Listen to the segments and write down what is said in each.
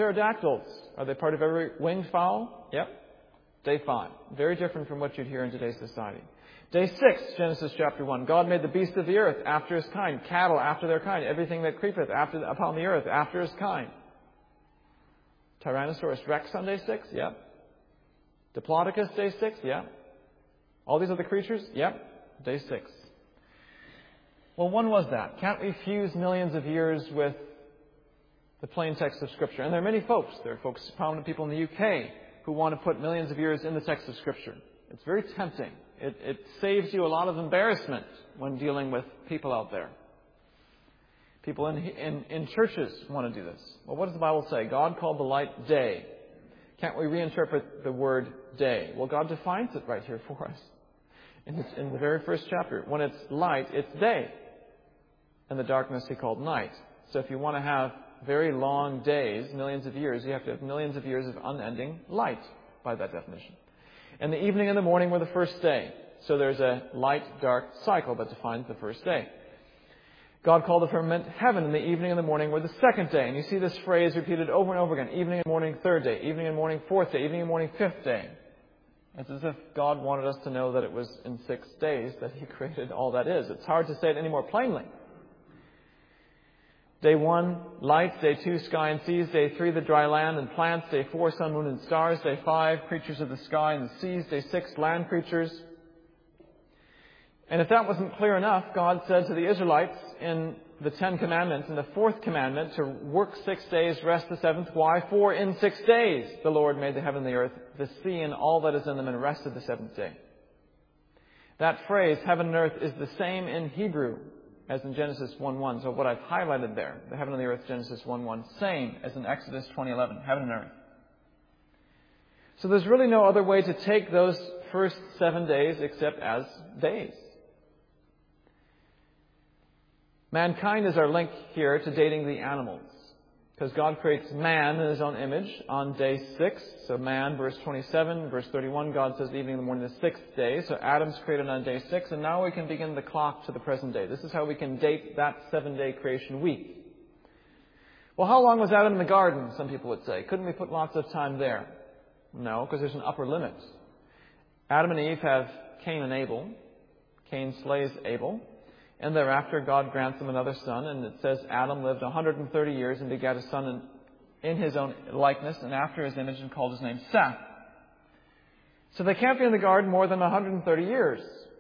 Pterodactyls, are they part of every winged fowl? Yep. Day 5. Very different from what you'd hear in today's society. Day 6, Genesis chapter 1. God made the beasts of the earth after his kind, cattle after their kind, everything that creepeth upon the earth after his kind. Tyrannosaurus rex on day 6? Yep. Diplodocus, day 6? Yep. All these other creatures? Yep. Day 6. Well, when was that? Can't we fuse millions of years with the plain text of Scripture? And there are many folks. There are folks, prominent people in the UK, who want to put millions of years in the text of Scripture. It's very tempting. It saves you a lot of embarrassment when dealing with people out there. People in churches want to do this. Well, what does the Bible say? God called the light day. Can't we reinterpret the word day? Well, God defines it right here for us. In the very first chapter. When it's light, it's day. And the darkness he called night. So if you want to have very long days, millions of years, you have to have millions of years of unending light by that definition. And the evening and the morning were the first day. So there's a light-dark cycle that defines the first day. God called the firmament heaven, and the evening and the morning were the second day. And you see this phrase repeated over and over again. Evening and morning, third day. Evening and morning, fourth day. Evening and morning, fifth day. It's as if God wanted us to know that it was in 6 days that he created all that is. It's hard to say it any more plainly. Day 1, light. Day 2, sky and seas. Day 3, the dry land and plants. Day 4, sun, moon, and stars. Day 5, creatures of the sky and the seas. Day 6, land creatures. And if that wasn't clear enough, God said to the Israelites in the 10 Commandments, in the 4th commandment, to work 6 days, rest the 7th. Why? For in 6 days the Lord made the heaven and the earth, the sea and all that is in them, and rested the 7th day. That phrase, heaven and earth, is the same in Hebrew as in Genesis 1:1. So what I've highlighted there, the heaven and the earth, Genesis 1:1, same as in Exodus 20:11, heaven and earth. So there's really no other way to take those first 7 days except as days. Mankind is our link here to dating the animals. Because God creates man in his own image on day 6. So man, verse 27, verse 31, God says evening and the morning, the 6th day. So Adam's created on day 6. And now we can begin the clock to the present day. This is how we can date that 7-day creation week. Well, how long was Adam in the garden, some people would say? Couldn't we put lots of time there? No, because there's an upper limit. Adam and Eve have Cain and Abel. Cain slays Abel. And thereafter, God grants them another son. And it says Adam lived 130 years and begat a son in his own likeness and after his image, and called his name Seth. So they can't be in the garden more than 130 years.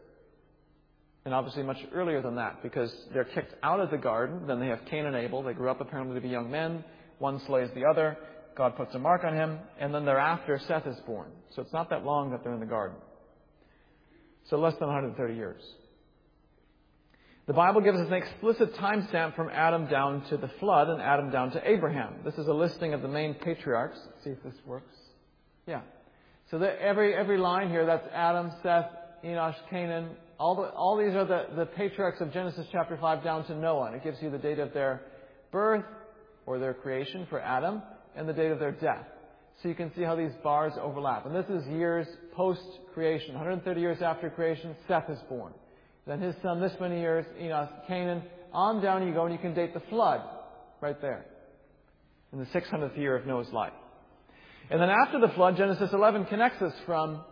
And obviously much earlier than that, because they're kicked out of the garden. Then they have Cain and Abel. They grew up apparently to be young men. One slays the other. God puts a mark on him. And then thereafter, Seth is born. So it's not that long that they're in the garden. So less than 130 years. The Bible gives us an explicit timestamp from Adam down to the flood and Adam down to Abraham. This is a listing of the main patriarchs. Let's see if this works. Yeah. So every line here, that's Adam, Seth, Enosh, Canaan. All these are the patriarchs of Genesis chapter 5 down to Noah. And it gives you the date of their birth or their creation for Adam and the date of their death. So you can see how these bars overlap. And this is years post-creation. 130 years after creation, Seth is born. Then his son, this many years, Enosh, Canaan. On down you go, and you can date the flood right there in the 600th year of Noah's life. And then after the flood, Genesis 11 connects us from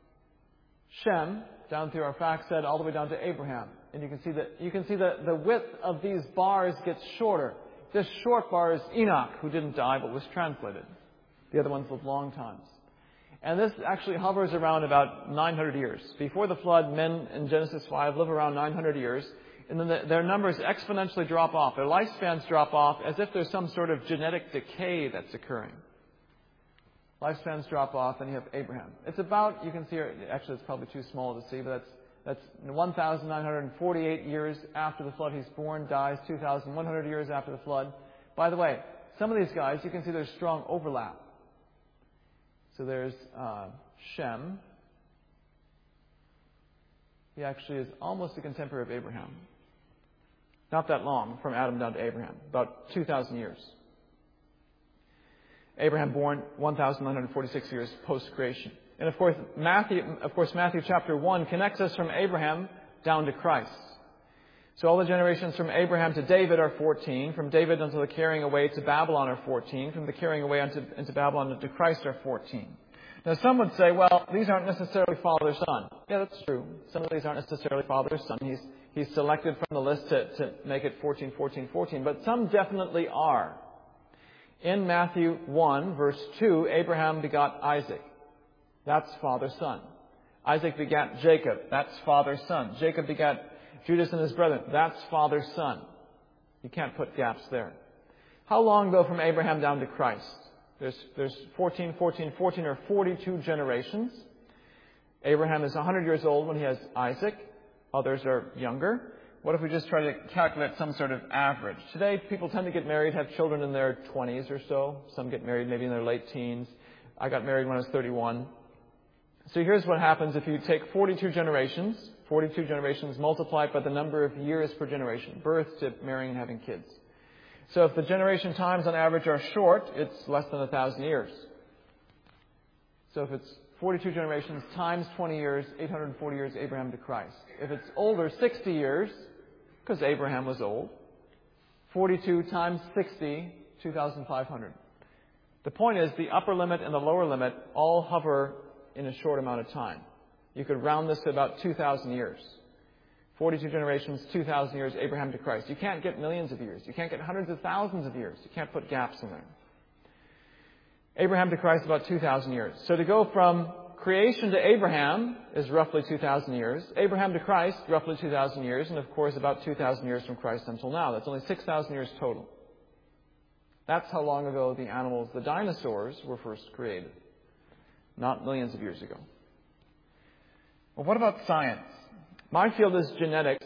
Shem down through Arphaxad all the way down to Abraham. And you can see that the width of these bars gets shorter. This short bar is Enoch, who didn't die but was translated. The other ones lived long times. And this actually hovers around about 900 years. Before the flood, men in Genesis 5 live around 900 years. And then their numbers exponentially drop off. Their lifespans drop off as if there's some sort of genetic decay that's occurring. Lifespans drop off, and you have Abraham. It's about, you can see, actually it's probably too small to see, but that's 1,948 years after the flood. He's born, dies 2,100 years after the flood. By the way, some of these guys, you can see there's strong overlap. So there's Shem. He actually is almost a contemporary of Abraham. Not that long from Adam down to Abraham. About 2,000 years. Abraham born 1,946 years post-creation. And of course, Matthew chapter 1 connects us from Abraham down to Christ. So all the generations from Abraham to David are 14. From David until the carrying away to Babylon are 14. From the carrying away into Babylon into Christ are 14. Now some would say, well, these aren't necessarily father-son. Yeah, that's true. Some of these aren't necessarily father-son. He's selected from the list to make it 14, 14, 14. But some definitely are. In Matthew 1, verse 2, Abraham begot Isaac. That's father-son. Isaac begat Jacob. That's father-son. Jacob begat Judas and his brethren. That's father-son. You can't put gaps there. How long, though, from Abraham down to Christ? There's 14, 14, 14, or 42 generations. Abraham is 100 years old when he has Isaac. Others are younger. What if we just try to calculate some sort of average? Today, people tend to get married, have children in their 20s or so. Some get married maybe in their late teens. I got married when I was 31. So here's what happens if you take 42 generations multiplied by the number of years per generation, birth to marrying and having kids. So if the generation times on average are short, it's less than 1,000 years. So if it's 42 generations times 20 years, 840 years, Abraham to Christ. If it's older, 60 years, because Abraham was old, 42 times 60, 2,500. The point is the upper limit and the lower limit all hover in a short amount of time. You could round this to about 2,000 years. 42 generations, 2,000 years, Abraham to Christ. You can't get millions of years. You can't get hundreds of thousands of years. You can't put gaps in there. Abraham to Christ, about 2,000 years. So to go from creation to Abraham is roughly 2,000 years. Abraham to Christ, roughly 2,000 years. And of course, about 2,000 years from Christ until now. That's only 6,000 years total. That's how long ago the animals, the dinosaurs, were first created. Not millions of years ago. Well, what about science? My field is genetics.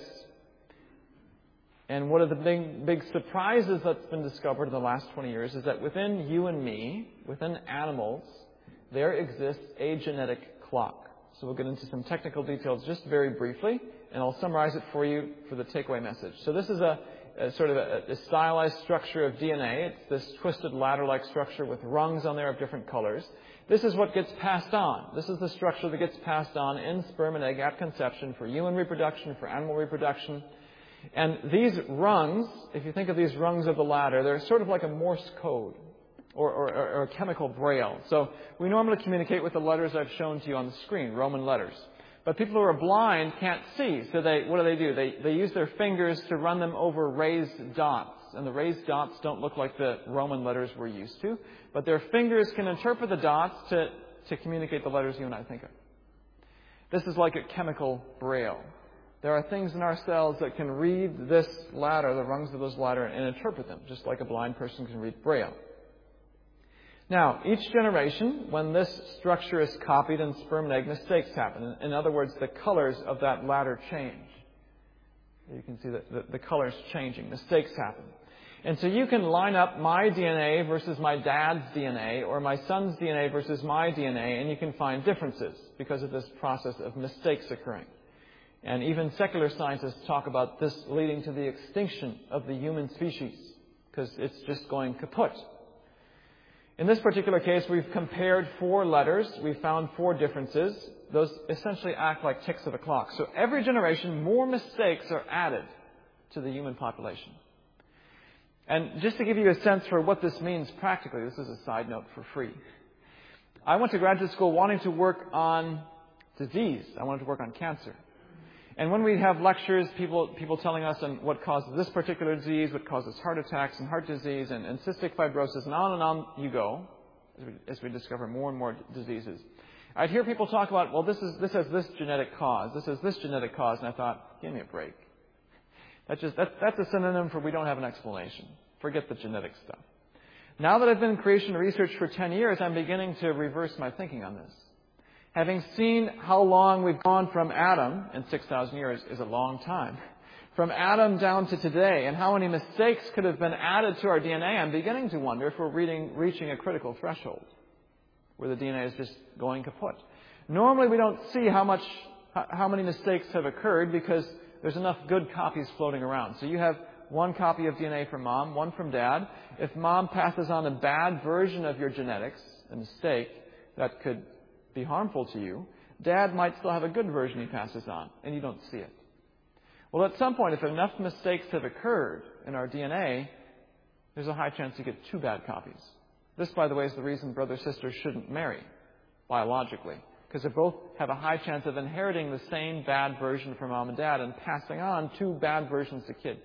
And one of the big surprises that's been discovered in the last 20 years is that within you and me, within animals, there exists a genetic clock. So we'll get into some technical details just very briefly, and I'll summarize it for you for the takeaway message. So this is a sort of a stylized structure of DNA. It's this twisted ladder-like structure with rungs on there of different colors. This is what gets passed on. This is the structure that gets passed on in sperm and egg at conception for human reproduction, for animal reproduction. And these rungs, if you think of these rungs of the ladder, they're sort of like a Morse code or a chemical braille. So we normally communicate with the letters I've shown to you on the screen, Roman letters. But people who are blind can't see. So what do? They use their fingers to run them over raised dots. And the raised dots don't look like the Roman letters we're used to. But their fingers can interpret the dots to communicate the letters you and I think of. This is like a chemical braille. There are things in our cells that can read this ladder, the rungs of this ladder, and interpret them, just like a blind person can read braille. Now, each generation, when this structure is copied in sperm and egg, mistakes happen. In other words, the colors of that ladder change. You can see that the colors changing. Mistakes happen. And so you can line up my DNA versus my dad's DNA, or my son's DNA versus my DNA, and you can find differences because of this process of mistakes occurring. And even secular scientists talk about this leading to the extinction of the human species, because it's just going kaput. In this particular case, we've compared 4 letters. We've found 4 differences. Those essentially act like ticks of a clock. So every generation, more mistakes are added to the human population. And just to give you a sense for what this means practically, this is a side note for free. I went to graduate school wanting to work on disease. I wanted to work on cancer. And when we have lectures, people telling us on what causes this particular disease, what causes heart attacks and heart disease and cystic fibrosis, and on you go, as we discover more and more diseases. I'd hear people talk about, well, this has this genetic cause, this has this genetic cause, and I thought, give me a break. That's a synonym for we don't have an explanation. Forget the genetic stuff. Now that I've been in creation research for 10 years, I'm beginning to reverse my thinking on this. Having seen how long we've gone from Adam, and 6,000 years is a long time, from Adam down to today, and how many mistakes could have been added to our DNA, I'm beginning to wonder if we're reaching a critical threshold where the DNA is just going kaput. Normally we don't see how many mistakes have occurred because there's enough good copies floating around. So you have one copy of DNA from mom, one from dad. If mom passes on a bad version of your genetics, a mistake that could be harmful to you, dad might still have a good version he passes on, and you don't see it. Well, at some point, if enough mistakes have occurred in our DNA, there's a high chance you get 2 bad copies. This, by the way, is the reason brother-sisters shouldn't marry biologically, because they both have a high chance of inheriting the same bad version from mom and dad and passing on 2 bad versions to kids.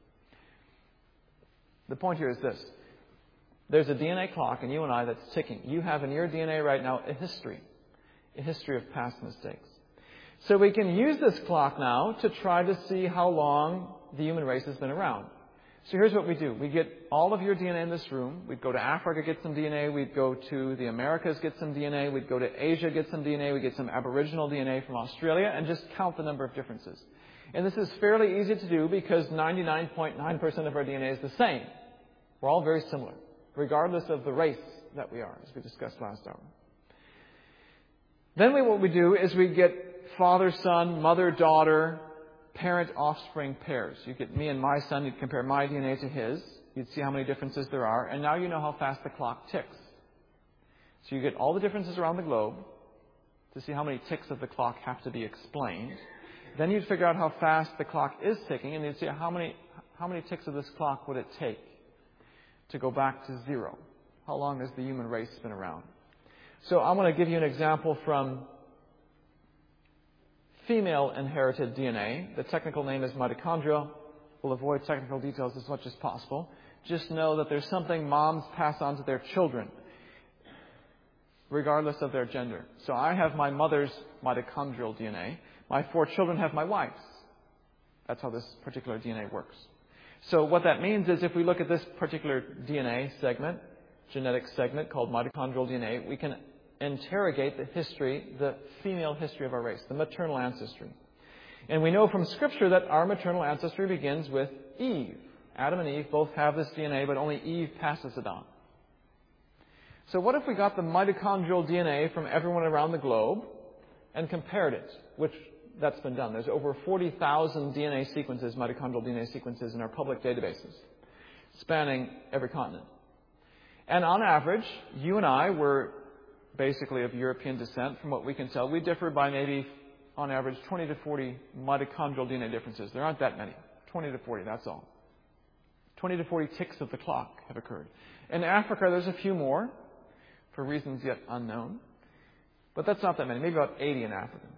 The point here is this. There's a DNA clock in you and I that's ticking. You have in your DNA right now a history of past mistakes. So we can use this clock now to try to see how long the human race has been around. So here's what we do. We get all of your DNA in this room. We'd go to Africa, get some DNA. We'd go to the Americas, get some DNA. We'd go to Asia, get some DNA. We'd get some Aboriginal DNA from Australia and just count the number of differences. And this is fairly easy to do because 99.9% of our DNA is the same. We're all very similar, regardless of the race that we are, as we discussed last hour. Then what we do is we get father-son, mother-daughter, parent-offspring pairs. You get me and my son, you'd compare my DNA to his. You'd see how many differences there are. And now you know how fast the clock ticks. So you get all the differences around the globe to see how many ticks of the clock have to be explained. Then you'd figure out how fast the clock is ticking, and you'd see how many ticks of this clock would it take to go back to 0. How long has the human race been around? So I want to give you an example from female inherited DNA. The technical name is mitochondria. We'll avoid technical details as much as possible. Just know that there's something moms pass on to their children, regardless of their gender. So I have my mother's mitochondrial DNA. My 4 children have my wife's. That's how this particular DNA works. So what that means is if we look at this particular DNA segment, genetic segment called mitochondrial DNA, we can interrogate the female history of our race, the maternal ancestry. And we know from Scripture that our maternal ancestry begins with Eve. Adam and Eve both have this DNA, but only Eve passes it on. So what if we got the mitochondrial DNA from everyone around the globe and compared it, which that's been done. There's over 40,000 DNA sequences, mitochondrial DNA sequences in our public databases, spanning every continent. And on average, you and I were basically of European descent. From what we can tell, we differ by maybe, on average, 20 to 40 mitochondrial DNA differences. There aren't that many. 20 to 40, that's all. 20 to 40 ticks of the clock have occurred. In Africa, there's a few more, for reasons yet unknown. But that's not that many, maybe about 80 in Africa.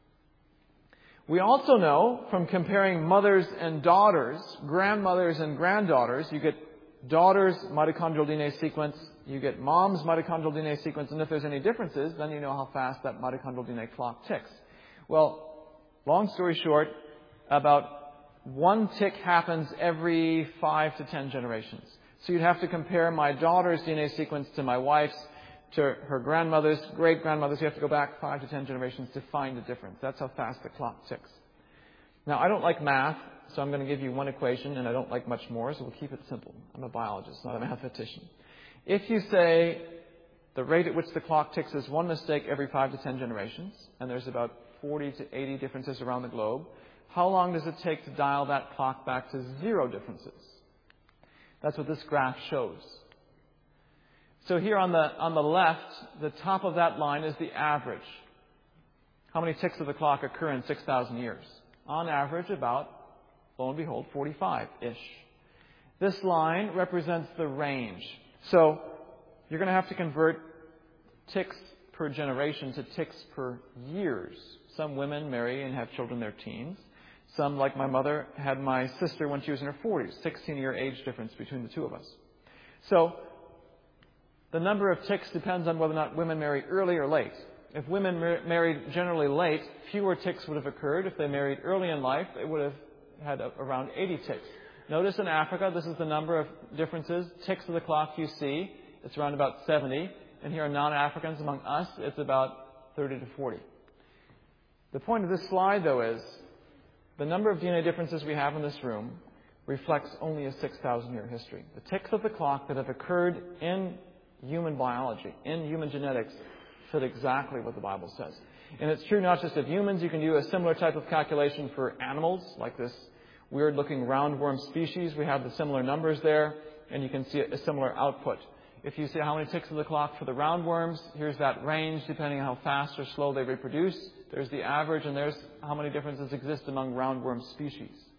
We also know from comparing mothers and daughters, grandmothers and granddaughters, you get daughter's mitochondrial DNA sequence, you get mom's mitochondrial DNA sequence, and if there's any differences, then you know how fast that mitochondrial DNA clock ticks. Well, long story short, about 1 tick happens every 5 to 10 generations. So you'd have to compare my daughter's DNA sequence to my wife's, to her grandmother's, great-grandmother's. You have to go back 5 to 10 generations to find the difference. That's how fast the clock ticks. Now, I don't like math, so I'm going to give you one equation, and I don't like much more, so we'll keep it simple. I'm a biologist, not a mathematician. If you say the rate at which the clock ticks is 1 mistake every 5 to 10 generations, and there's about 40 to 80 differences around the globe, how long does it take to dial that clock back to 0 differences? That's what this graph shows. So here on the left, the top of that line is the average. How many ticks of the clock occur in 6,000 years? On average, about, lo and behold, 45-ish. This line represents the range. So you're going to have to convert ticks per generation to ticks per years. Some women marry and have children in their teens. Some, like my mother, had my sister when she was in her 40s, 16-year age difference between the two of us. So the number of ticks depends on whether or not women marry early or late. If women married generally late, fewer ticks would have occurred. If they married early in life, they would have had around 80 ticks. Notice in Africa, this is the number of differences. Ticks of the clock you see, it's around about 70. And here in non-Africans among us, it's about 30 to 40. The point of this slide, though, is the number of DNA differences we have in this room reflects only a 6,000-year history. The ticks of the clock that have occurred in human biology, in human genetics, fit exactly what the Bible says. And it's true not just of humans. You can do a similar type of calculation for animals, like this weird-looking roundworm species. We have the similar numbers there, and you can see a similar output. If you see how many ticks of the clock for the roundworms, here's that range depending on how fast or slow they reproduce. There's the average, and there's how many differences exist among roundworm species.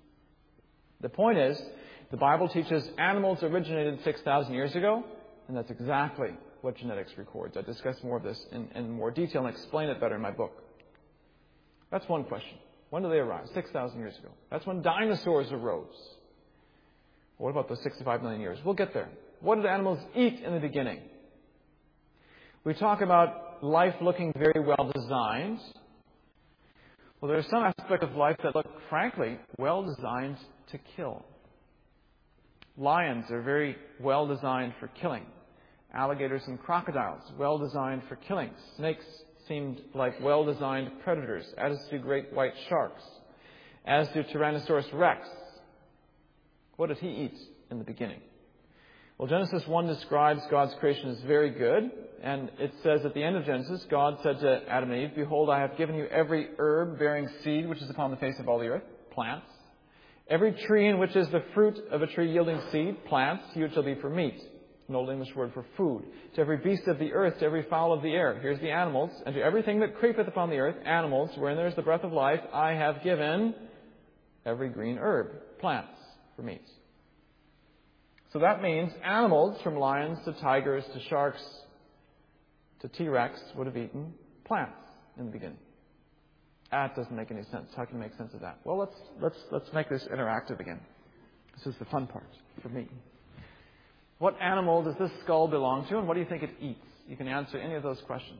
The point is, the Bible teaches animals originated 6,000 years ago, and that's exactly what genetics records. I discuss more of this in more detail and explain it better in my book. That's one question. When do they arise? 6,000 years ago. That's when dinosaurs arose. What about those 65 million years? We'll get there. What did animals eat in the beginning? We talk about life looking very well designed. Well, there's some aspect of life that look, frankly, well designed to kill. Lions are very well designed for killing. Alligators and crocodiles, well designed for killing. Snakes seemed like well designed predators, as do great white sharks, as do Tyrannosaurus rex. What did he eat in the beginning? Well, Genesis 1 describes God's creation as very good, and it says at the end of Genesis, God said to Adam and Eve, "Behold, I have given you every herb bearing seed which is upon the face of all the earth," plants. "Every tree in which is the fruit of a tree yielding seed," plants, "to you it shall be for meat." An Old English word for food. "To every beast of the earth, to every fowl of the air," here's the animals, "and to everything that creepeth upon the earth," animals, "wherein there is the breath of life, I have given every green herb," plants, for meat. So that means animals, from lions to tigers to sharks to T-Rex, would have eaten plants in the beginning. That doesn't make any sense. How can you make sense of that? Well, let's make this interactive again. This is the fun part for me. What animal does this skull belong to, and what do you think it eats? You can answer any of those questions.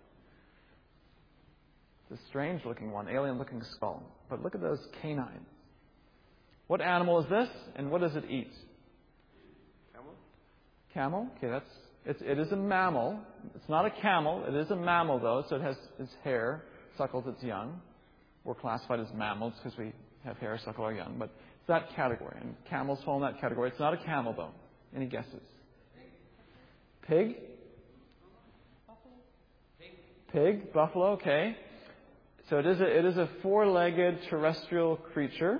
It's a strange-looking one, alien-looking skull. But look at those canines. What animal is this, and what does it eat? Camel? Okay, it is a mammal. It's not a camel. It is a mammal, though, so it has its hair, suckles its young. We're classified as mammals because we have hair, suckle our young. But it's that category, and camels fall in that category. It's not a camel, though. Any guesses? Pig? Pig? Buffalo? Okay. So it is a four-legged terrestrial creature.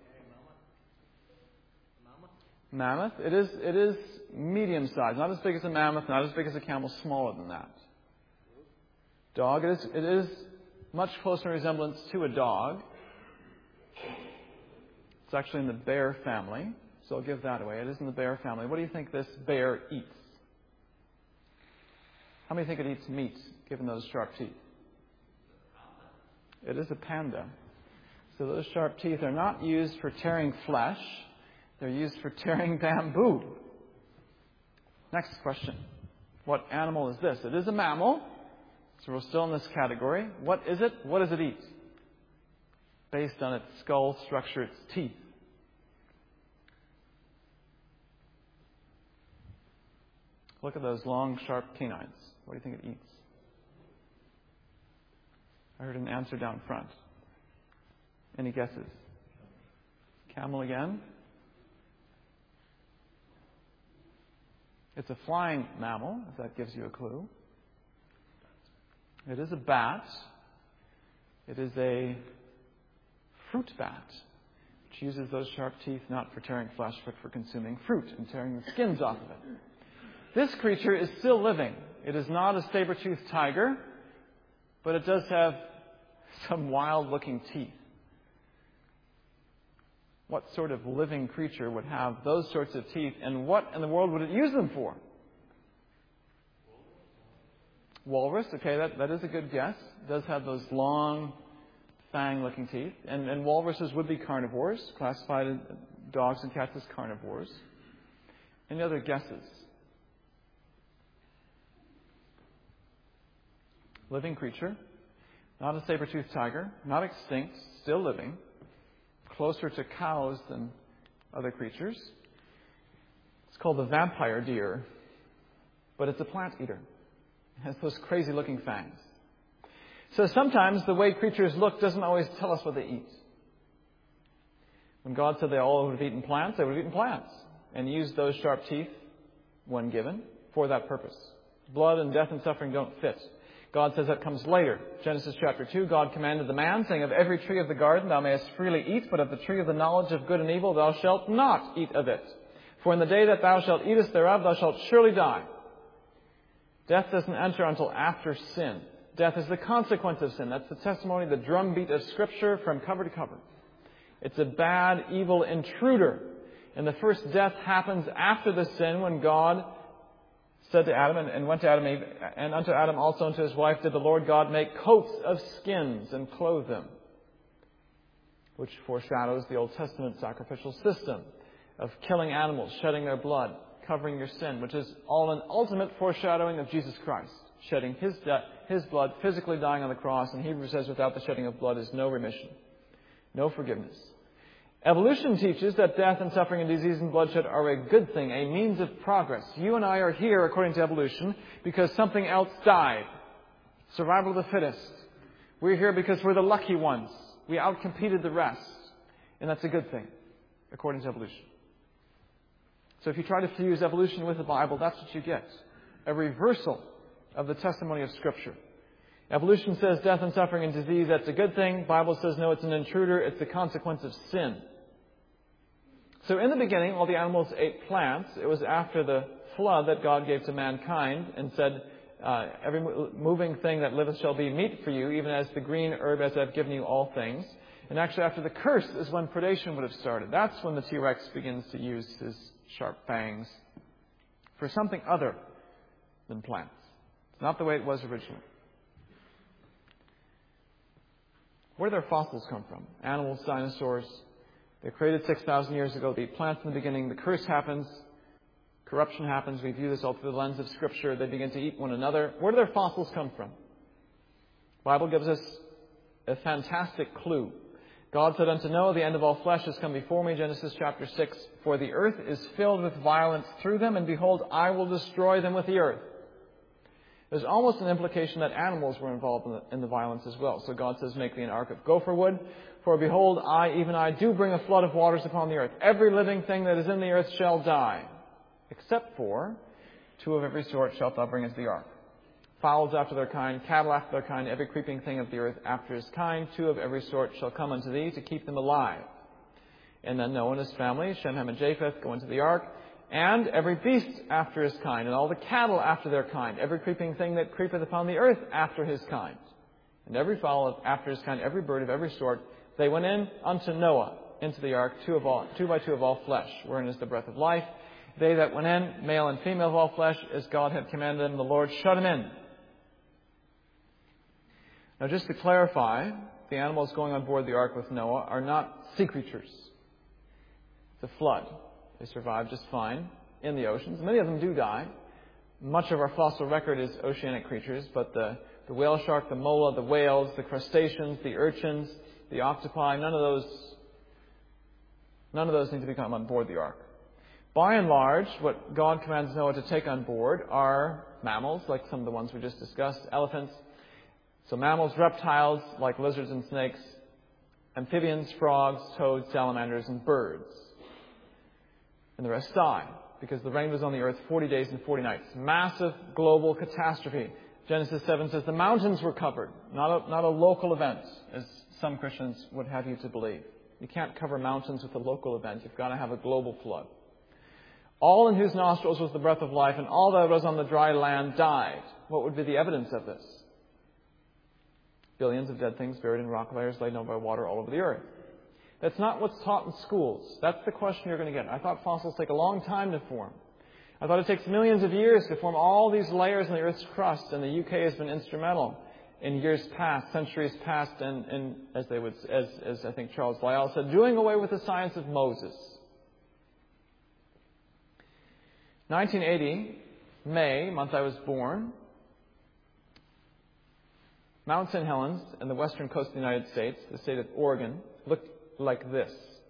Mammoth. It is medium-sized, not as big as a mammoth, not as big as a camel, smaller than that. Dog. It is much closer in resemblance to a dog. It's actually in the bear family, so I'll give that away. It is in the bear family. What do you think this bear eats? How many think it eats meat, given those sharp teeth? It is a panda. So those sharp teeth are not used for tearing flesh. They're used for tearing bamboo. Next question. What animal is this? It is a mammal, so we're still in this category. What is it? What does it eat? Based on its skull structure, its teeth. Look at those long, sharp canines. What do you think it eats? I heard an answer down front. Any guesses? Camel again? It's a flying mammal, if that gives you a clue. It is a bat. It is a fruit bat, which uses those sharp teeth not for tearing flesh, but for consuming fruit and tearing the skins off of it. This creature is still living. It is not a saber-toothed tiger, but it does have some wild-looking teeth. What sort of living creature would have those sorts of teeth, and what in the world would it use them for? Walrus. Okay, that is a good guess. It does have those long, fang-looking teeth. And walruses would be carnivores, classified as dogs and cats as carnivores. Any other guesses? Living creature. Not a saber-toothed tiger. Not extinct. Still living. Closer to cows than other creatures. It's called the vampire deer. But it's a plant eater. It has those crazy-looking fangs. So sometimes the way creatures look doesn't always tell us what they eat. When God said they all would have eaten plants, they would have eaten plants. And used those sharp teeth, when given, for that purpose. Blood and death and suffering don't fit. God says that comes later. Genesis chapter 2, God commanded the man, saying, "Of every tree of the garden thou mayest freely eat, but of the tree of the knowledge of good and evil thou shalt not eat of it. For in the day that thou shalt eatest thereof, thou shalt surely die." Death doesn't enter until after sin. Death is the consequence of sin. That's the testimony, the drumbeat of Scripture from cover to cover. It's a bad, evil intruder. And the first death happens after the sin when God said to Adam, and went to Adam and Eve, and unto Adam also unto his wife did the Lord God make coats of skins and clothe them, which foreshadows the Old Testament sacrificial system of killing animals, shedding their blood, covering your sin, which is all an ultimate foreshadowing of Jesus Christ, shedding His blood, physically dying on the cross. And Hebrews says without the shedding of blood is no remission, no forgiveness. Evolution teaches that death and suffering and disease and bloodshed are a good thing, a means of progress. You and I are here, according to evolution, because something else died. Survival of the fittest. We're here because we're the lucky ones. We outcompeted the rest. And that's a good thing, according to evolution. So if you try to fuse evolution with the Bible, that's what you get. A reversal of the testimony of Scripture. Evolution says death and suffering and disease, that's a good thing. Bible says no, it's an intruder. It's the consequence of sin. So in the beginning, all the animals ate plants. It was after the flood that God gave to mankind and said, every moving thing that liveth shall be meat for you, even as the green herb as I've given you all things. And actually after the curse is when predation would have started. That's when the T-Rex begins to use his sharp fangs for something other than plants. It's not the way it was originally. Where do their fossils come from? Animals, dinosaurs. They're created 6,000 years ago. They eat plants in the beginning. The curse happens. Corruption happens. We view this all through the lens of Scripture. They begin to eat one another. Where do their fossils come from? The Bible gives us a fantastic clue. God said unto Noah, the end of all flesh has come before me, Genesis chapter 6. For the earth is filled with violence through them, and behold, I will destroy them with the earth. There's almost an implication that animals were involved in the violence as well. So God says, make thee an ark of gopher wood. For behold, even I do bring a flood of waters upon the earth. Every living thing that is in the earth shall die. Except for 2 of every sort shalt thou bring into the ark. Fowls after their kind, cattle after their kind, every creeping thing of the earth after his kind. 2 of every sort shall come unto thee to keep them alive. And then Noah and his family, Shem, Ham, and Japheth, go into the ark. And every beast after his kind, and all the cattle after their kind, every creeping thing that creepeth upon the earth after his kind, and every fowl after his kind, every bird of every sort, they went in unto Noah into the ark, 2 by 2 of all flesh, wherein is the breath of life. They that went in, male and female of all flesh, as God had commanded them, the Lord shut them in. Now just to clarify, the animals going on board the ark with Noah are not sea creatures. It's a flood. They survive just fine in the oceans. Many of them do die. Much of our fossil record is oceanic creatures, but the whale shark, the mola, the whales, the crustaceans, the urchins, the octopi, none of those need to become on board the ark. By and large, what God commands Noah to take on board are mammals, like some of the ones we just discussed, elephants. So mammals, reptiles, like lizards and snakes, amphibians, frogs, toads, salamanders, and birds. And the rest die, because the rain was on the earth 40 days and 40 nights. Massive global catastrophe. Genesis 7 says the mountains were covered, not a local event, as some Christians would have you to believe. You can't cover mountains with a local event. You've got to have a global flood. All in whose nostrils was the breath of life, and all that was on the dry land died. What would be the evidence of this? Billions of dead things buried in rock layers laid down by water all over the earth. That's not what's taught in schools. That's the question you're going to get. I thought fossils take a long time to form. I thought it takes millions of years to form all these layers in the Earth's crust, and the UK has been instrumental in years past, centuries past, and as I think Charles Lyell said, doing away with the science of Moses. 1980, May, month I was born, Mount St. Helens in the western coast of the United States, the state of Oregon, looked like this.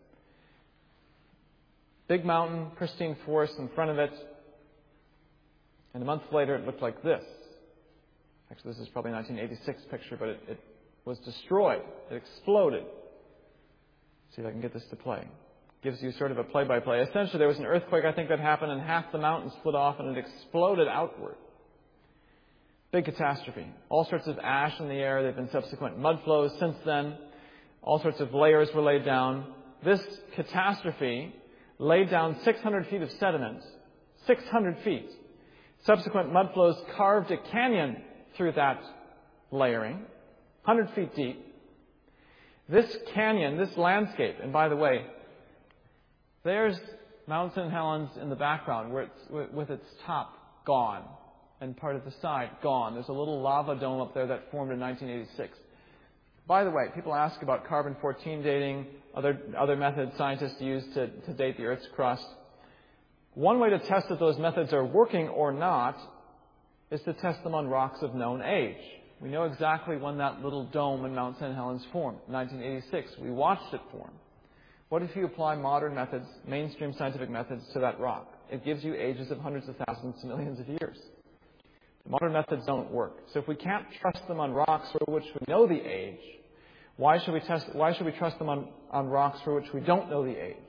Big mountain, pristine forest in front of it. And a month later, it looked like this. Actually, this is probably a 1986 picture, but it was destroyed. It exploded. See if I can get this to play. Gives you sort of a play-by-play. Essentially, there was an earthquake, I think, that happened, and half the mountain split off, and it exploded outward. Big catastrophe. All sorts of ash in the air. There have been subsequent mud flows since then. All sorts of layers were laid down. This catastrophe laid down 600 feet of sediment. 600 feet. Subsequent mud flows carved a canyon through that layering, 100 feet deep. This canyon, this landscape, and by the way, there's Mount St. Helens in the background where it's with its top gone and part of the side gone. There's a little lava dome up there that formed in 1986. By the way, people ask about carbon-14 dating, other methods scientists use to date the Earth's crust. One way to test if those methods are working or not is to test them on rocks of known age. We know exactly when that little dome in Mount St. Helens formed, 1986. We watched it form. What if you apply modern methods, mainstream scientific methods, to that rock? It gives you ages of hundreds of thousands to millions of years. Modern methods don't work. So if we can't trust them on rocks for which we know the age, why should we trust them on rocks for which we don't know the age?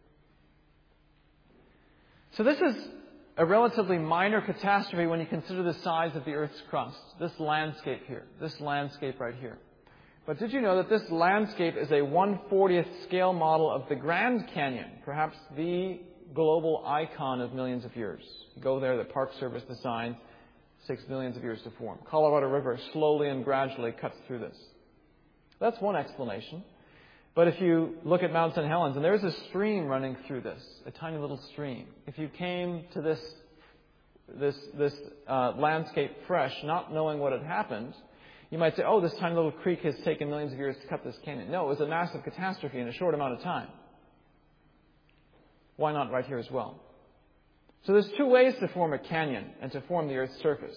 So this is a relatively minor catastrophe when you consider the size of the Earth's crust. This landscape here, this landscape right here. But did you know that this landscape is a 1/40th scale model of the Grand Canyon, perhaps the global icon of millions of years? You go there, the Park Service designs, takes millions of years to form. Colorado River slowly and gradually cuts through this. That's one explanation. But if you look at Mount St. Helens, and there's a stream running through this, a tiny little stream. If you came to this landscape fresh, not knowing what had happened, you might say, oh, this tiny little creek has taken millions of years to cut this canyon. No, it was a massive catastrophe in a short amount of time. Why not right here as well? So there's two ways to form a canyon and to form the Earth's surface.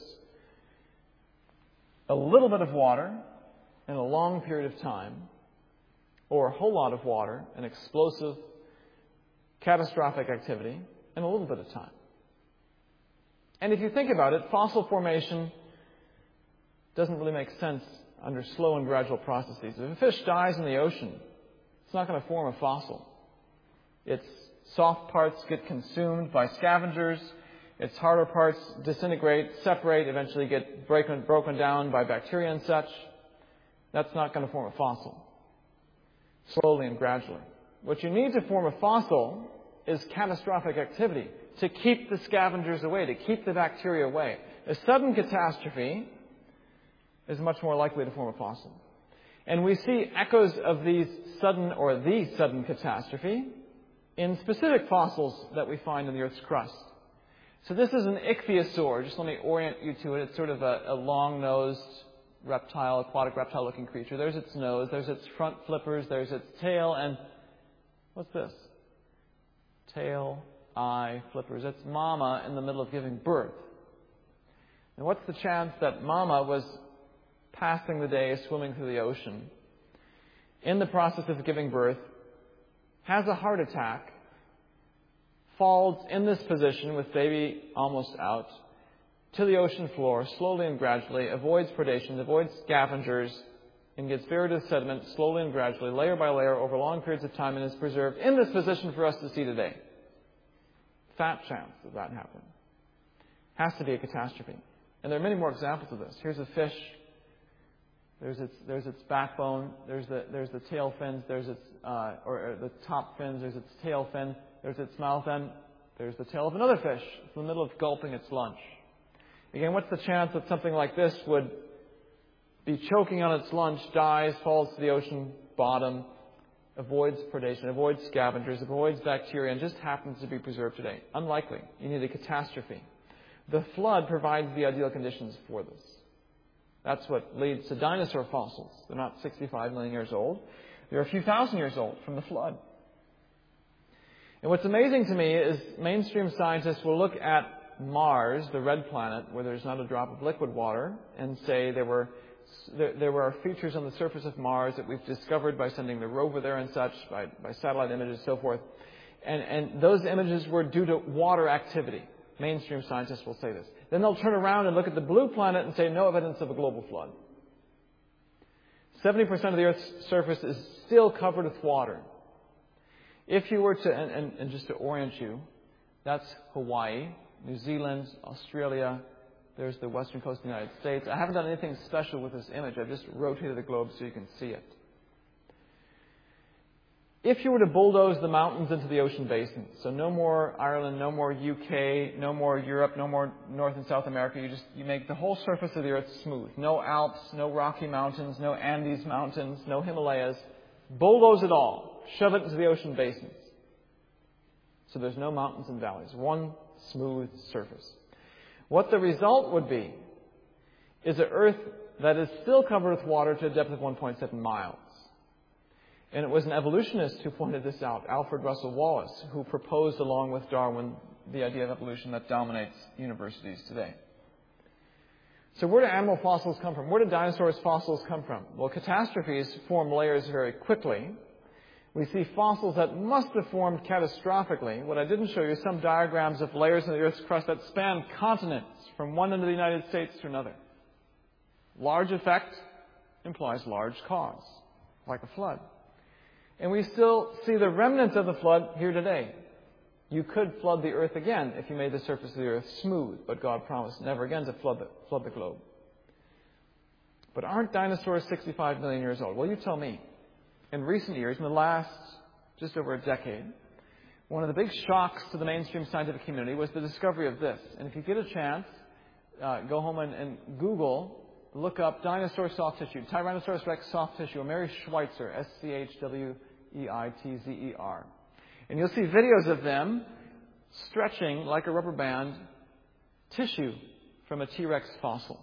A little bit of water in a long period of time, or a whole lot of water, an explosive, catastrophic activity, in a little bit of time. And if you think about it, fossil formation doesn't really make sense under slow and gradual processes. If a fish dies in the ocean, it's not going to form a fossil. Its soft parts get consumed by scavengers. Its harder parts disintegrate, separate, eventually get broken down by bacteria and such. That's not going to form a fossil. Slowly and gradually. What you need to form a fossil is catastrophic activity to keep the scavengers away, to keep the bacteria away. A sudden catastrophe is much more likely to form a fossil. And we see echoes of the sudden catastrophe in specific fossils that we find in the Earth's crust. So this is an ichthyosaur. Just let me orient you to it. It's sort of a long-nosed reptile, aquatic reptile-looking creature. There's its nose, there's its front flippers, there's its tail, and what's this? Tail, eye, flippers. It's mama in the middle of giving birth. And what's the chance that mama was passing the day swimming through the ocean, in the process of giving birth, has a heart attack, falls in this position with baby almost out, to the ocean floor, slowly and gradually, avoids predation, avoids scavengers, and gets buried with sediment slowly and gradually, layer by layer, over long periods of time, and is preserved in this position for us to see today. Fat chance of that happening. Has to be a catastrophe. And there are many more examples of this. Here's a fish. There's its backbone. There's the tail fins. There's its or the top fins. There's its tail fin. There's its mouth end. There's the tail of another fish. It's in the middle of gulping its lunch. Again, what's the chance that something like this would be choking on its lunch, dies, falls to the ocean bottom, avoids predation, avoids scavengers, avoids bacteria, and just happens to be preserved today? Unlikely. You need a catastrophe. The flood provides the ideal conditions for this. That's what leads to dinosaur fossils. They're not 65 million years old. They're a few thousand years old from the flood. And what's amazing to me is mainstream scientists will look at Mars, the red planet, where there's not a drop of liquid water, and say there were features on the surface of Mars that we've discovered by sending the rover there and such, by satellite images and so forth. And those images were due to water activity. Mainstream scientists will say this. Then they'll turn around and look at the blue planet and say no evidence of a global flood. 70% of the Earth's surface is still covered with water. If you were to, and just to orient you, that's Hawaii, New Zealand, Australia, there's the western coast of the United States. I haven't done anything special with this image. I've just rotated the globe so you can see it. If you were to bulldoze the mountains into the ocean basin, so no more Ireland, no more UK, no more Europe, no more North and South America, you make the whole surface of the Earth smooth. No Alps, no Rocky Mountains, no Andes Mountains, no Himalayas, bulldoze it all, shove it into the ocean basins. So there's no mountains and valleys, one smooth surface. What the result would be is an Earth that is still covered with water to a depth of 1.7 miles. And it was an evolutionist who pointed this out, Alfred Russel Wallace, who proposed along with Darwin the idea of evolution that dominates universities today. So where do animal fossils come from? Where do dinosaurs' fossils come from? Well, catastrophes form layers very quickly. We see fossils that must have formed catastrophically. What I didn't show you is some diagrams of layers in the Earth's crust that span continents from one end of the United States to another. Large effect implies large cause, like a flood. And we still see the remnants of the flood here today. You could flood the earth again if you made the surface of the earth smooth, but God promised never again to flood the globe. But aren't dinosaurs 65 million years old? Well, you tell me. In recent years, in the last just over a decade, one of the big shocks to the mainstream scientific community was the discovery of this. And if you get a chance, go home and Google, look up dinosaur soft tissue, Tyrannosaurus rex soft tissue, or Mary Schweitzer, Schweitzer. And you'll see videos of them stretching like a rubber band tissue from a T-Rex fossil.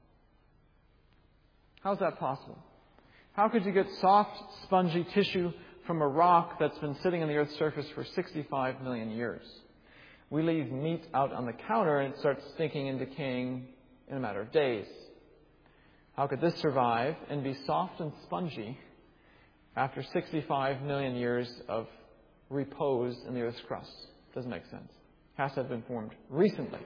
How's that possible? How could you get soft, spongy tissue from a rock that's been sitting on the Earth's surface for 65 million years? We leave meat out on the counter and it starts stinking and decaying in a matter of days. How could this survive and be soft and spongy after 65 million years of repose in the Earth's crust? Doesn't make sense. Has to have been formed recently.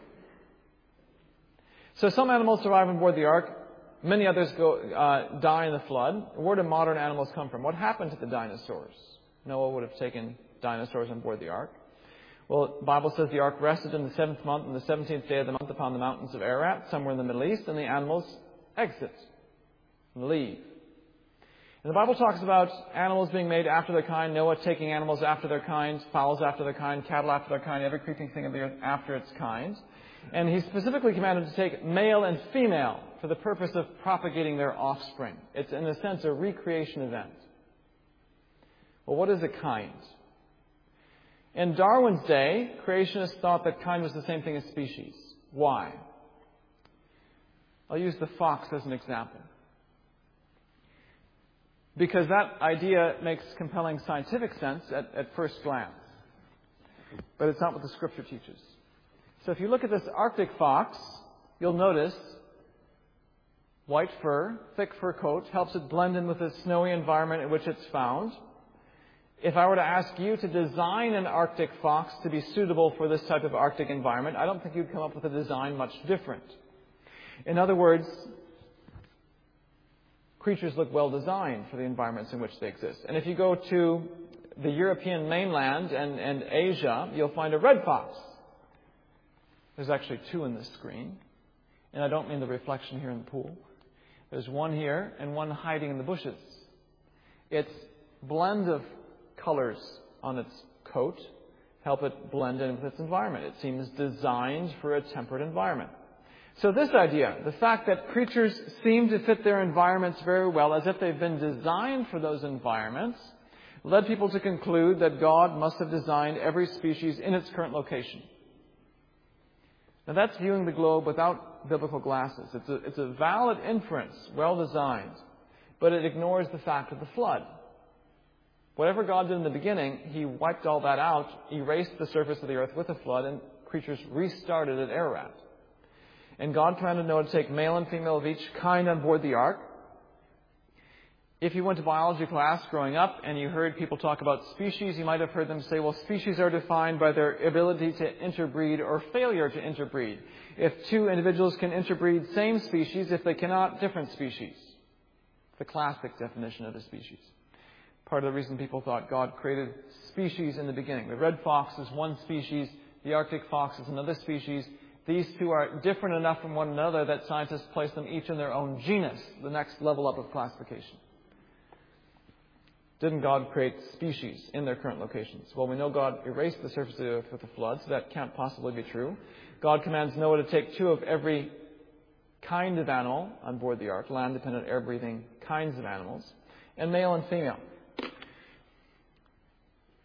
So some animals survive on board the ark. Many others die in the flood. Where do modern animals come from? What happened to the dinosaurs? Noah would have taken dinosaurs on board the ark. Well, the Bible says the ark rested in the 7th month and the 17th day of the month upon the mountains of Ararat, somewhere in the Middle East, and the animals exit and leave. And the Bible talks about animals being made after their kind, Noah taking animals after their kind, fowls after their kind, cattle after their kind, every creeping thing of the earth after its kind. And he specifically commanded to take male and female for the purpose of propagating their offspring. It's, in a sense, a recreation event. Well, what is a kind? In Darwin's day, creationists thought that kind was the same thing as species. Why? I'll use the fox as an example. Because that idea makes compelling scientific sense at first glance. But it's not what the Scripture teaches. So if you look at this Arctic fox, you'll notice white fur, thick fur coat, helps it blend in with the snowy environment in which it's found. If I were to ask you to design an Arctic fox to be suitable for this type of Arctic environment, I don't think you'd come up with a design much different. In other words, creatures look well designed for the environments in which they exist. And if you go to the European mainland and Asia, you'll find a red fox. There's actually two in this screen. And I don't mean the reflection here in the pool. There's one here and one hiding in the bushes. Its blend of colors on its coat help it blend in with its environment. It seems designed for a temperate environment. So this idea, the fact that creatures seem to fit their environments very well as if they've been designed for those environments, led people to conclude that God must have designed every species in its current location. Now that's viewing the globe without biblical glasses. It's a valid inference, well designed, but it ignores the fact of the flood. Whatever God did in the beginning, He wiped all that out, erased the surface of the earth with a flood, and creatures restarted at Ararat. And God commanded Noah to take male and female of each kind on board the ark. If you went to biology class growing up and you heard people talk about species, you might have heard them say, well, species are defined by their ability to interbreed or failure to interbreed. If two individuals can interbreed same species, if they cannot, different species. The classic definition of a species. Part of the reason people thought God created species in the beginning. The red fox is one species. The Arctic fox is another species. These two are different enough from one another that scientists place them each in their own genus, the next level up of classification. Didn't God create species in their current locations? Well, we know God erased the surface of the earth with the flood, so that can't possibly be true. God commands Noah to take two of every kind of animal on board the ark, land-dependent, air-breathing kinds of animals, and male and female.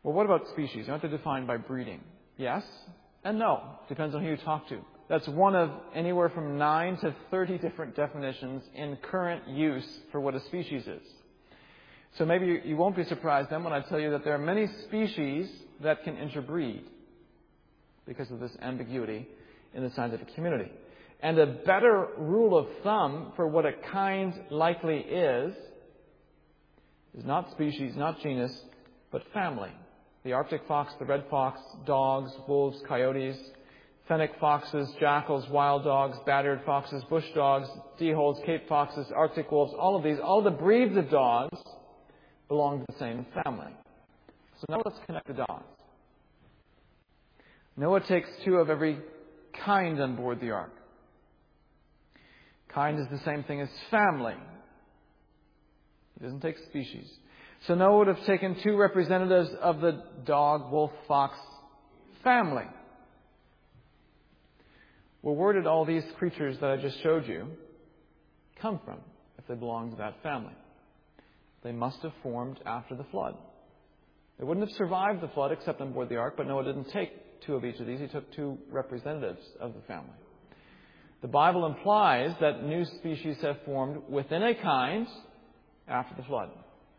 Well, what about species? Aren't they defined by breeding? Yes and no. Depends on who you talk to. That's one of anywhere from 9 to 30 different definitions in current use for what a species is. So maybe you won't be surprised then when I tell you that there are many species that can interbreed because of this ambiguity in the scientific community. And a better rule of thumb for what a kind likely is not species, not genus, but family. The Arctic fox, the red fox, dogs, wolves, coyotes, fennec foxes, jackals, wild dogs, bat-eared foxes, bush dogs, deholes, Cape foxes, Arctic wolves, all of these, all the breeds of dogs belong to the same family. So now let's connect the dots. Noah takes 2 of every kind on board the ark. Kind is the same thing as family. He doesn't take species. So Noah would have taken 2 representatives of the dog, wolf, fox family. Well, where did all these creatures that I just showed you come from if they belong to that family? They must have formed after the flood. They wouldn't have survived the flood except on board the ark, but Noah didn't take 2 of each of these. He took 2 representatives of the family. The Bible implies that new species have formed within a kind after the flood.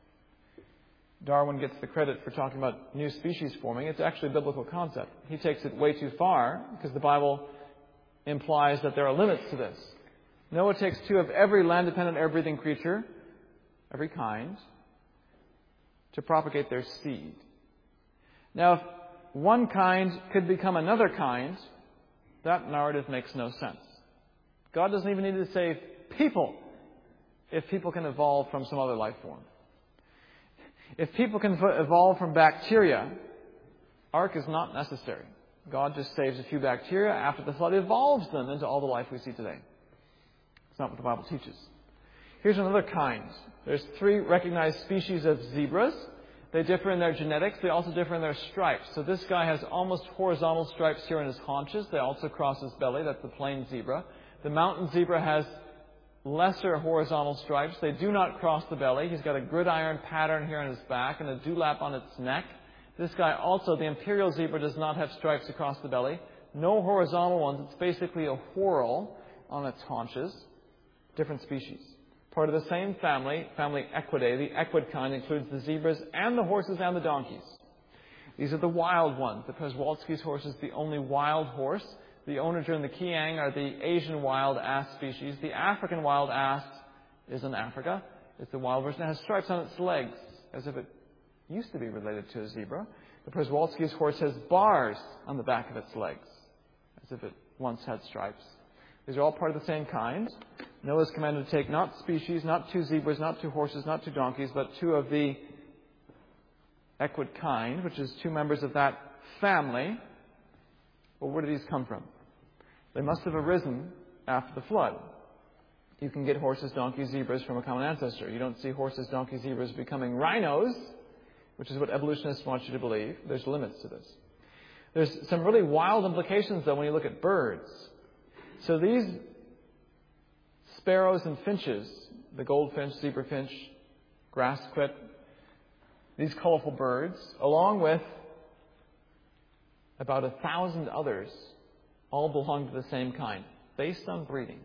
Darwin gets the credit for talking about new species forming. It's actually a biblical concept. He takes it way too far because the Bible implies that there are limits to this. Noah takes 2 of every land-dependent, air-breathing creature, every kind, to propagate their seed. Now, if one kind could become another kind, that narrative makes no sense. God doesn't even need to save people if people can evolve from some other life form. If people can evolve from bacteria, ark is not necessary. God just saves a few bacteria. After the flood, evolves them into all the life we see today. It's not what the Bible teaches. Here's another kind. There's 3 recognized species of zebras. They differ in their genetics. They also differ in their stripes. So this guy has almost horizontal stripes here in his haunches. They also cross his belly. That's the plain zebra. The mountain zebra has lesser horizontal stripes. They do not cross the belly. He's got a gridiron pattern here on his back and a dewlap on its neck. This guy also, the imperial zebra, does not have stripes across the belly. No horizontal ones. It's basically a whorl on its haunches. Different species. Part of the same family, family Equidae. The equid kind includes the zebras and the horses and the donkeys. These are the wild ones. The Przewalski's horse is the only wild horse. The onager and the Kiang are the Asian wild ass species. The African wild ass is in Africa. It's the wild version. It has stripes on its legs, as if it used to be related to a zebra. The Przewalski's horse has bars on the back of its legs, as if it once had stripes. These are all part of the same kind. Noah is commanded to take not species, not 2 zebras, not 2 horses, not 2 donkeys, but 2 of the equid kind, which is 2 members of that family. Well, where do these come from? They must have arisen after the flood. You can get horses, donkeys, zebras from a common ancestor. You don't see horses, donkeys, zebras becoming rhinos, which is what evolutionists want you to believe. There's limits to this. There's some really wild implications, though, when you look at birds. So these sparrows and finches, the goldfinch, zebrafinch, grassquit, these colorful birds, along with about 1,000 others, all belong to the same kind, based on breeding.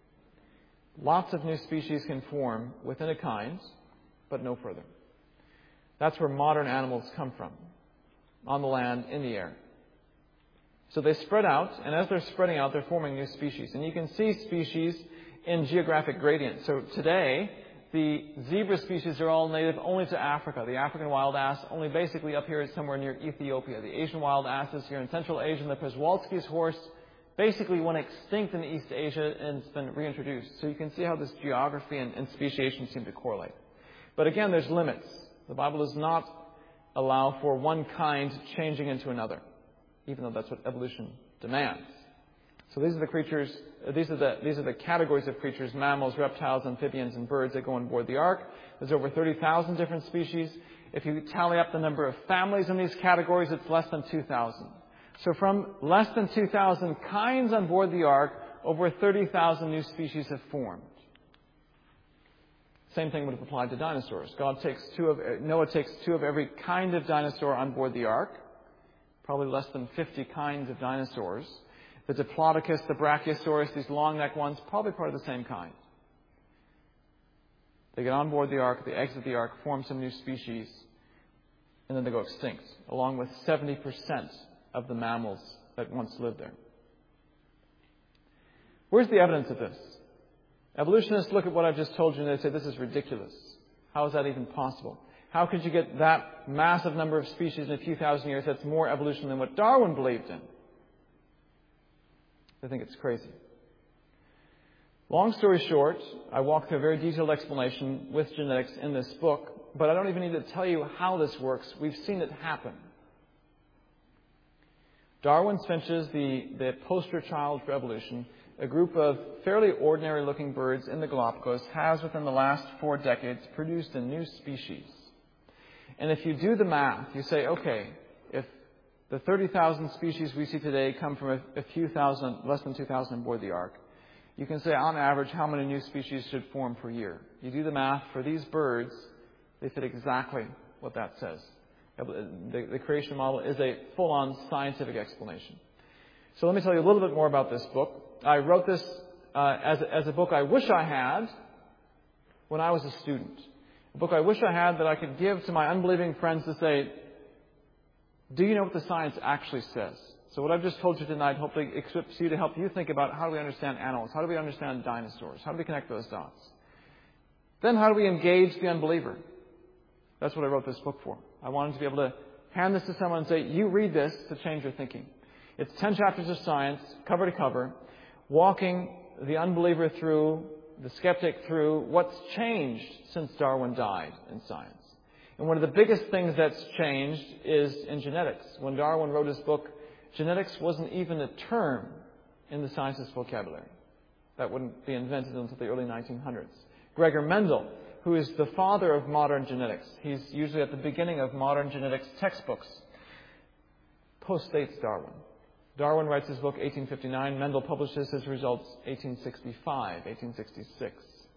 Lots of new species can form within a kind, but no further. That's where modern animals come from, on the land, in the air. So they spread out, and as they're spreading out, they're forming new species. And you can see species in geographic gradients. So today, the zebra species are all native only to Africa. The African wild ass only basically up here is somewhere near Ethiopia. The Asian wild ass is here in Central Asia. And the Przewalski's horse basically went extinct in East Asia and it's been reintroduced. So you can see how this geography and speciation seem to correlate. But again, there's limits. The Bible does not allow for one kind changing into another, even though that's what evolution demands. So these are the creatures, these are the categories of creatures, mammals, reptiles, amphibians, and birds that go on board the ark. There's over 30,000 different species. If you tally up the number of families in these categories, it's less than 2,000. So from less than 2,000 kinds on board the ark, over 30,000 new species have formed. Same thing would have applied to dinosaurs. Noah takes 2 of every kind of dinosaur on board the ark, probably less than 50 kinds of dinosaurs. The Diplodocus, the Brachiosaurus, these long-necked ones, probably part of the same kind. They get on board the ark, they exit the ark, form some new species, and then they go extinct, along with 70% of the mammals that once lived there. Where's the evidence of this? Evolutionists look at what I've just told you and they say, this is ridiculous. How is that even possible? How could you get that massive number of species in a few thousand years? That's more evolution than what Darwin believed in. They think it's crazy. Long story short, I walk through a very detailed explanation with genetics in this book, but I don't even need to tell you how this works. We've seen it happen. Darwin's finches, the poster child for evolution, a group of fairly ordinary-looking birds in the Galapagos, has within the last 4 decades produced a new species. And if you do the math, you say, okay, if the 30,000 species we see today come from a few thousand, less than 2,000 on board the ark, you can say, on average, how many new species should form per year. You do the math for these birds, they fit exactly what that says. The creation model is a full-on scientific explanation. So let me tell you a little bit more about this book. I wrote this as a book I wish I had when I was a student. A book I wish I had that I could give to my unbelieving friends to say, do you know what the science actually says? So what I've just told you tonight hopefully equips you to help you think about how do we understand animals? How do we understand dinosaurs? How do we connect those dots? Then how do we engage the unbeliever? That's what I wrote this book for. I wanted to be able to hand this to someone and say, you read this to change your thinking. It's 10 chapters of science, cover to cover, walking the unbeliever through, the skeptic through what's changed since Darwin died in science. And one of the biggest things that's changed is in genetics. When Darwin wrote his book, genetics wasn't even a term in the sciences vocabulary. That wouldn't be invented until the early 1900s. Gregor Mendel, who is the father of modern genetics, he's usually at the beginning of modern genetics textbooks, postdates Darwin. Darwin writes his book 1859. Mendel publishes his results 1865, 1866.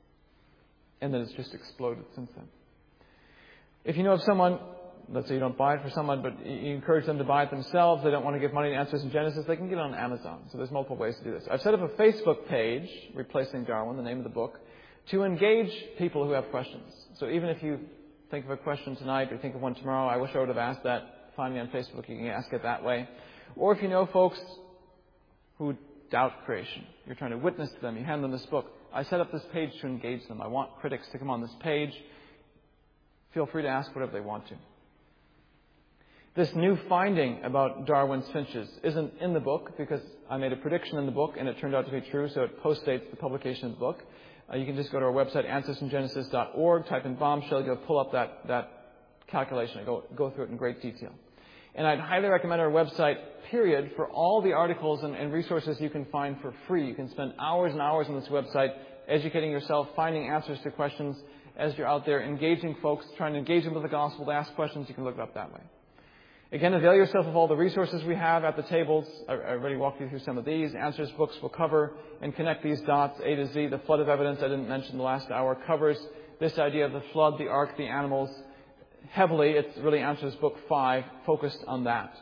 And then it's just exploded since then. If you know of someone, let's say you don't buy it for someone, but you encourage them to buy it themselves, they don't want to give money to Answers in Genesis, they can get it on Amazon. So there's multiple ways to do this. I've set up a Facebook page, Replacing Darwin, the name of the book, to engage people who have questions. So even if you think of a question tonight or think of one tomorrow, I wish I would have asked that, find me on Facebook, you can ask it that way. Or if you know folks who doubt creation, you're trying to witness to them, you hand them this book, I set up this page to engage them. I want critics to come on this page. Feel free to ask whatever they want to. This new finding about Darwin's finches isn't in the book because I made a prediction in the book and it turned out to be true, so it postdates the publication of the book. You can just go to our website, answersingenesis.org, type in bombshell, you'll pull up that calculation and go through it in great detail. And I'd highly recommend our website, period, for all the articles and resources you can find for free. You can spend hours and hours on this website educating yourself, finding answers to questions as you're out there, engaging folks, trying to engage them with the gospel, to ask questions. You can look it up that way. Again, avail yourself of all the resources we have at the tables. I already walked you through some of these. Answers books will cover and connect these dots, A to Z. The flood of evidence I didn't mention the last hour covers this idea of the flood, the ark, the animals. Heavily, it's really Answers Book 5, focused on that.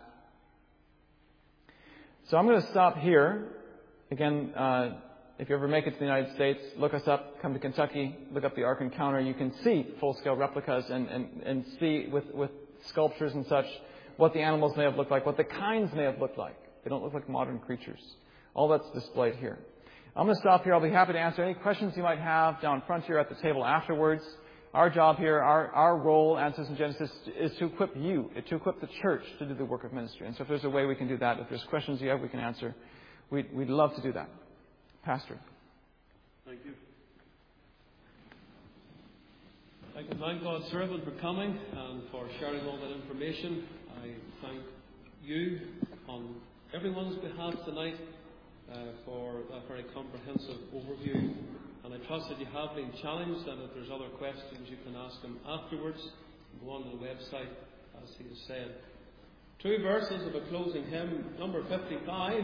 So I'm going to stop here. Again, if you ever make it to the United States, look us up, come to Kentucky, look up the Ark Encounter. You can see full-scale replicas and see with sculptures and such what the animals may have looked like, what the kinds may have looked like. They don't look like modern creatures. All that's displayed here. I'm going to stop here. I'll be happy to answer any questions you might have down front here at the table afterwards. Our job here, our role, Answers in Genesis, is to equip you, to equip the church to do the work of ministry. And so if there's a way we can do that, if there's questions you have we can answer, we'd love to do that. Pastor. Thank you. I can thank God's servant for coming and for sharing all that information. I thank you on everyone's behalf tonight for a very comprehensive overview. And I trust that you have been challenged, and if there's other questions, you can ask them afterwards. Go on to the website, as he has said. 2 verses of a closing hymn, number 55.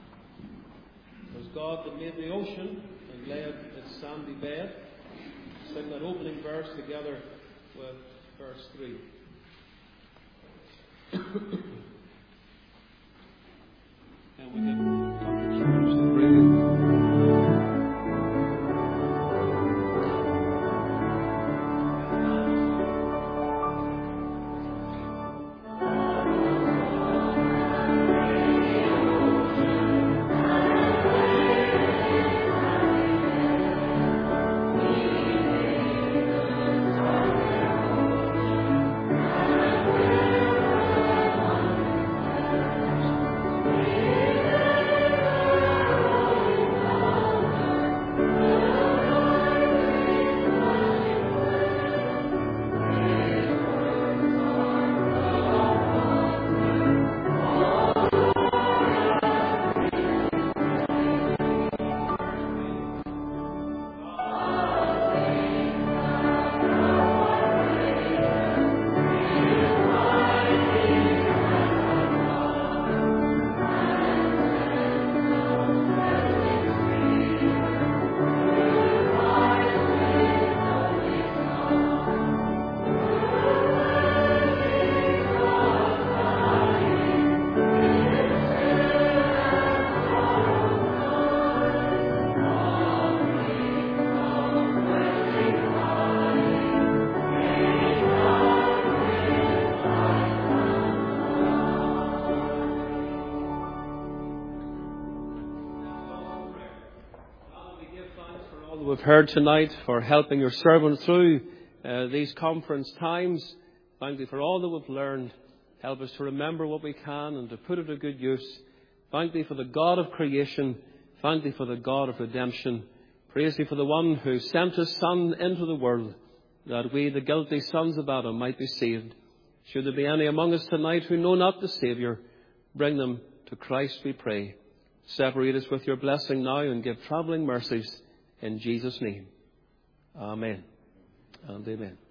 It was God that made the ocean and laid its sandy bed. sing that opening verse together with verse 3. And we give Dr. George the prelude. We've heard tonight for helping your servant through these conference times. Thank you for all that we've learned. Help us to remember what we can and to put it to good use. Thank thee for the God of creation. Thank thee for the God of redemption. Praise thee for the one who sent his Son into the world, that we, the guilty sons of Adam, might be saved. Should there be any among us tonight who know not the Saviour, bring them to Christ, we pray. Separate us with your blessing now and give travelling mercies. In Jesus' name, amen and amen.